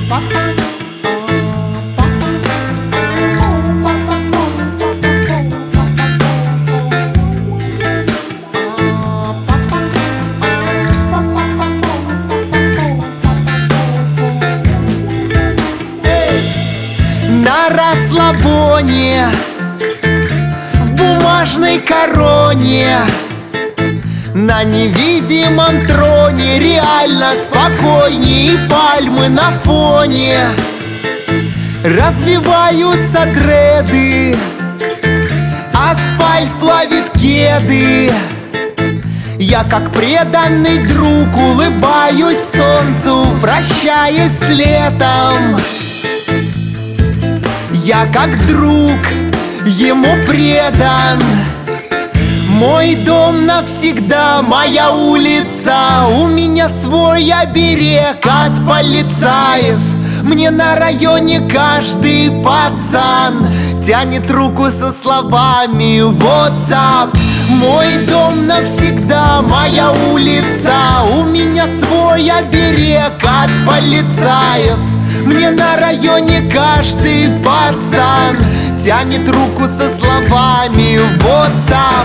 На расслабоне, в бумажной короне, на невидимом троне реально спокойней, пальмы на фоне. Развиваются дреды, асфальт плавит кеды. Я как преданный друг улыбаюсь солнцу, прощаясь с летом. Я как друг ему предан. Мой дом навсегда, моя улица, у меня свой оберег от полицаев. Мне на районе каждый пацан тянет руку со словами WhatsApp. Мой дом навсегда, моя улица, у меня свой оберег от полицаев. Мне на районе каждый пацан тянет руку со словами WhatsApp.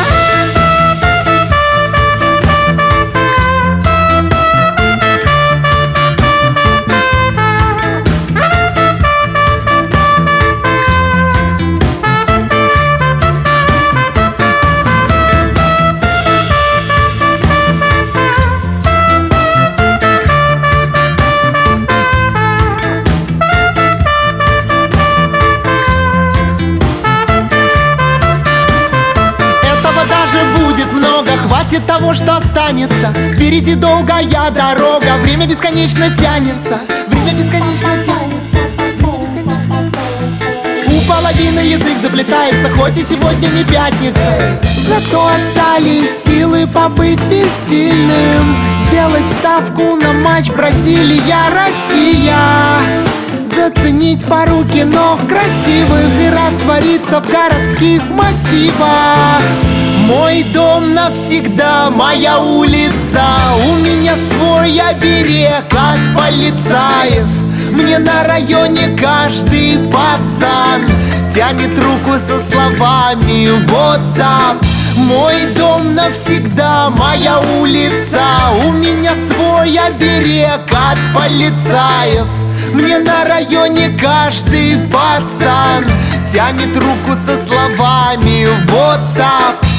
Хватит того, что останется. Впереди долгая дорога. Время бесконечно тянется. Время бесконечно тянется. Время бесконечно тянется. У половины язык заплетается, хоть и сегодня не пятница. Зато остались силы побыть бессильным, сделать ставку на матч Бразилия-Россия, заценить пару кино красивых и раствориться в городских массивах. Мой дом навсегда, моя улица, у меня свой оберег от полицаев. Мне на районе каждый пацан тянет руку со словами WhatsApp. Мой дом навсегда, моя улица, у меня свой оберег от полицаев. Мне на районе каждый пацан тянет руку со словами WhatsApp.